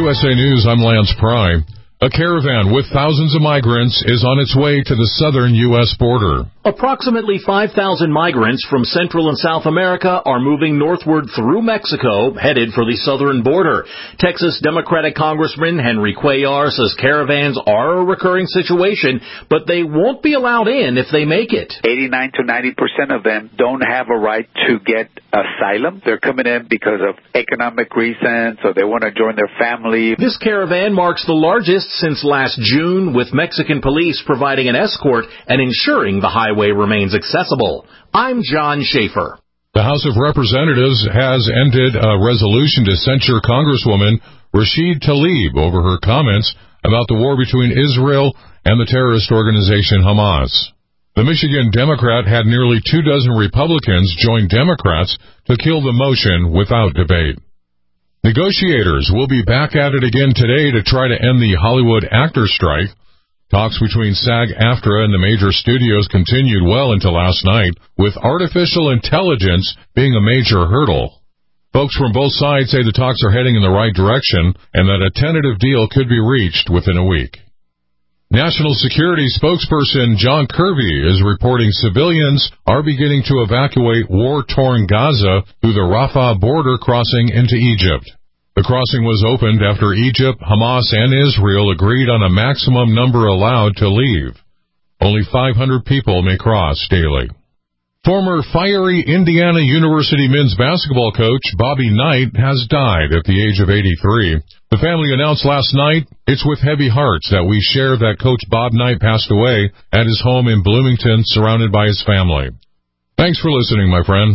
USA News, I'm Lance Pry. A caravan with thousands of migrants is on its way to the southern U.S. border. Approximately 5,000 migrants from Central and South America are moving northward through Mexico, headed for the southern border. Texas Democratic Congressman Henry Cuellar says caravans are a recurring situation, but they won't be allowed in if they make it. 89 to 90% of them don't have a right to get asylum. They're coming in because of economic reasons, or they want to join their family. This caravan marks the largest since last June, with Mexican police providing an escort and ensuring the highway remains accessible. I'm John Schaefer. The House of Representatives has ended a resolution to censure Congresswoman Rashid Tlaib over her comments about the war between Israel and the terrorist organization Hamas. The Michigan Democrat had nearly 24 Republicans join Democrats to kill the motion without debate. Negotiators will be back at it again today to try to end the Hollywood actor strike. Talks between SAG-AFTRA and the major studios continued well into last night, with artificial intelligence being a major hurdle. Folks from both sides say the talks are heading in the right direction and that a tentative deal could be reached within a week. National Security spokesperson John Kirby is reporting civilians are beginning to evacuate war-torn Gaza through the Rafah border crossing into Egypt. The crossing was opened after Egypt, Hamas, and Israel agreed on a maximum number allowed to leave. Only 500 people may cross daily. Former fiery Indiana University men's basketball coach Bobby Knight has died at the age of 83. The family announced last night, "It's with heavy hearts that we share that Coach Bob Knight passed away at his home in Bloomington, surrounded by his family." Thanks for listening, my friend.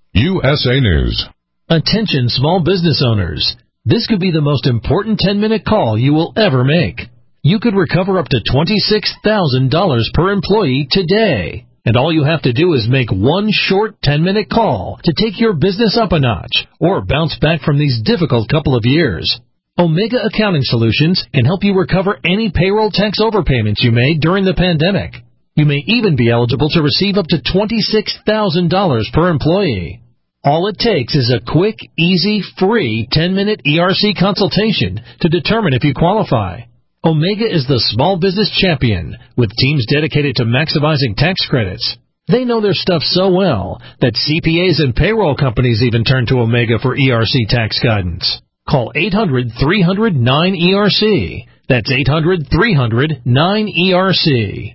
USA News. Attention small business owners. This could be the most important 10-minute call you will ever make. You could recover up to $26,000 per employee today. And all you have to do is make one short 10-minute call to take your business up a notch or bounce back from these difficult couple of years. Omega Accounting Solutions can help you recover any payroll tax overpayments you made during the pandemic. You may even be eligible to receive up to $26,000 per employee. All it takes is a quick, easy, free 10-minute ERC consultation to determine if you qualify. Omega is the small business champion, with teams dedicated to maximizing tax credits. They know their stuff so well that CPAs and payroll companies even turn to Omega for ERC tax guidance. Call 800-300-9ERC. That's 800-300-9ERC.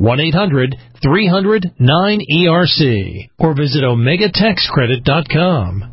1-800-300-9ERC. Or visit OmegaTaxCredit.com.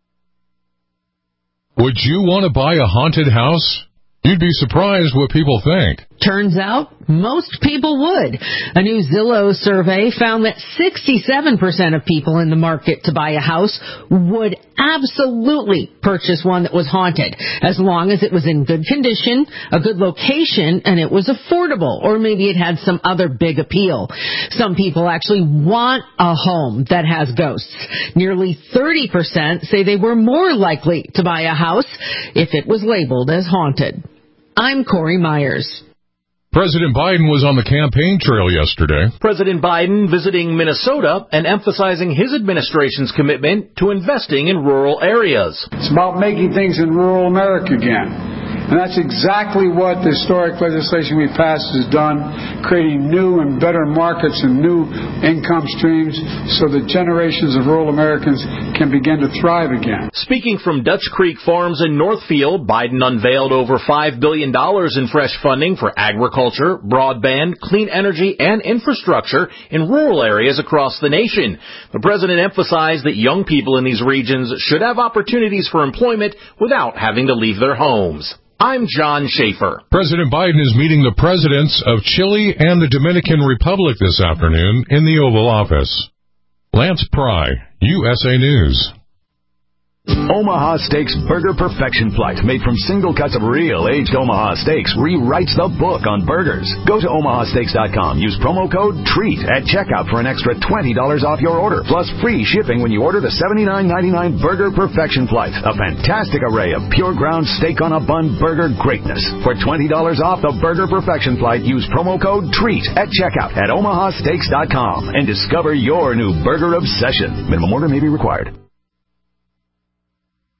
Would you want to buy a haunted house? You'd be surprised what people think. Turns out, most people would. A new Zillow survey found that 67% of people in the market to buy a house would absolutely purchase one that was haunted, as long as it was in good condition, a good location, and it was affordable, or maybe it had some other big appeal. Some people actually want a home that has ghosts. Nearly 30% say they were more likely to buy a house if it was labeled as haunted. I'm Corey Myers. President Biden was on the campaign trail yesterday. President Biden visiting Minnesota and emphasizing his administration's commitment to investing in rural areas. It's about making things in rural America again. And that's exactly what the historic legislation we passed has done, creating new and better markets and new income streams so that generations of rural Americans can begin to thrive again. Speaking from Dutch Creek Farms in Northfield, Biden unveiled over $5 billion in fresh funding for agriculture, broadband, clean energy, and infrastructure in rural areas across the nation. The president emphasized that young people in these regions should have opportunities for employment without having to leave their homes. I'm John Schaefer. President Biden is meeting the presidents of Chile and the Dominican Republic this afternoon in the Oval Office. Lance Pry, USA News. Omaha Steaks Burger Perfection Flight, made from single cuts of real aged Omaha steaks, rewrites the book on burgers. Go to omahasteaks.com. Use promo code TREAT at checkout for an extra $20 off your order, plus free shipping when you order the $79.99 Burger Perfection Flight, a fantastic array of pure ground steak on a bun burger greatness. For $20 off the Burger Perfection Flight, use promo code TREAT at checkout at omahasteaks.com and discover your new burger obsession. Minimum order may be required.